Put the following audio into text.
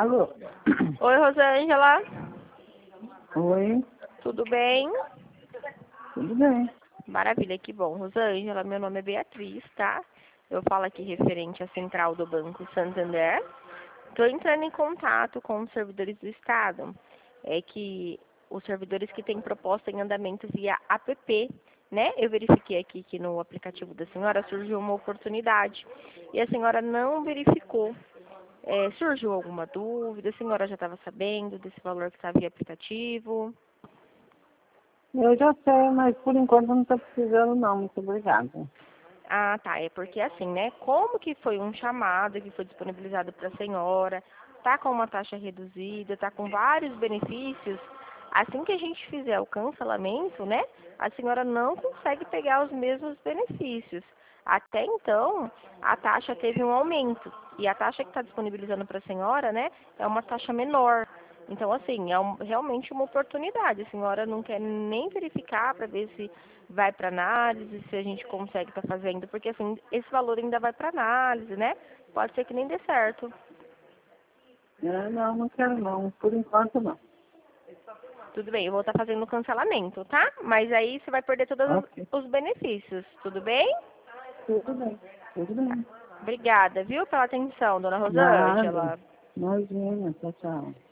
Alô? Oi, Rosângela. Oi, Tudo bem? tudo bem? Maravilha, que bom. Rosângela, meu nome é Beatriz, tá? Eu falo aqui referente à central do Banco Santander. Estou entrando em contato com os servidores do Estado. É que os servidores que têm proposta em andamento via app, né? Eu verifiquei aqui que no aplicativo da senhora surgiu uma oportunidade e a senhora não verificou. Surgiu alguma dúvida? A senhora já estava sabendo desse valor que está via aplicativo? Eu já sei, mas por enquanto não estou precisando não, muito obrigada. Ah, tá. É porque assim, né? Como que foi um chamado que foi disponibilizado para a senhora, tá com uma taxa reduzida, tá com vários benefícios. Assim que a gente fizer o cancelamento, né? A senhora não consegue pegar os mesmos benefícios. Até então, a taxa teve um aumento. E a taxa que está disponibilizando para a senhora, né? É uma taxa menor. Então, assim, é realmente uma oportunidade. A senhora não quer nem verificar para ver se vai para análise, se a gente consegue estar fazendo, porque assim, esse valor ainda vai para análise, né? Pode ser que nem dê certo. Não, não quero não, por enquanto não. Tudo bem, eu vou estar fazendo o cancelamento, tá? Mas aí você vai perder todos Ok, os benefícios, tudo bem? tudo bem, tudo Tá. bem. Obrigada, viu, pela atenção, dona Nada, Rosângela. imagina, tchau, tchau.